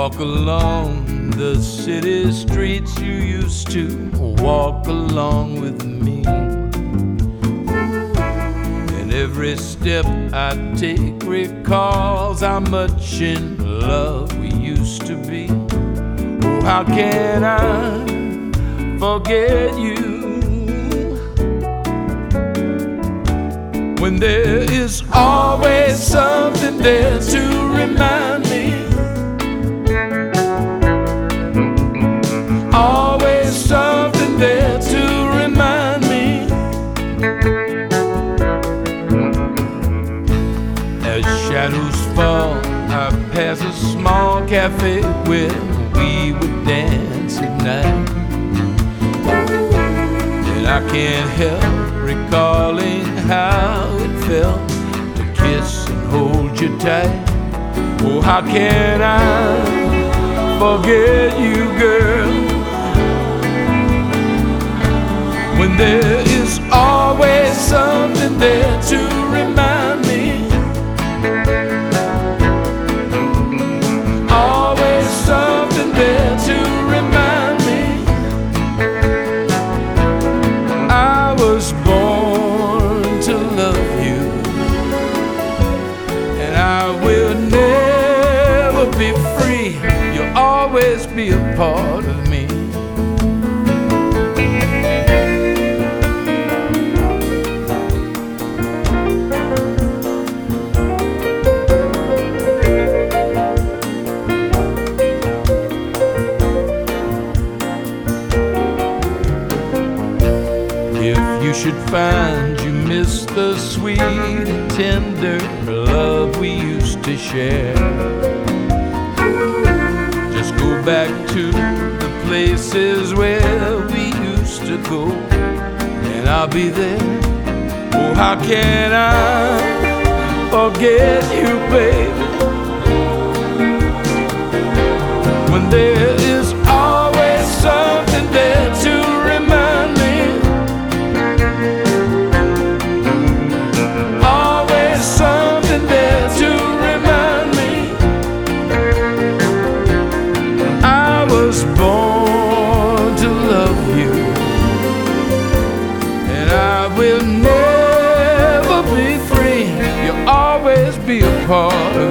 walk along the city streets you used to walk along with me. And every step I take recalls how much in love we used to be. Oh, how can I forget you when there is always something there to remind me? Always something there to remind me. As shadows fall, I pass a small cafe where we would dance at night. And I can't help recalling how it felt to kiss and hold you tight. Oh, how can I forget you, girl, when there is always something there to remind me. Always something there to remind me. I was born to love you, and I will never be free. You'll always be a part of me. If you should find you miss the sweet and tender love we used to share, just go back to the places where we used to go, and I'll be there. Oh, how can I forget you, baby, when there is always something there to remind me. Always something there to remind me. I was born to love you, and I will never be free. You'll always be a part of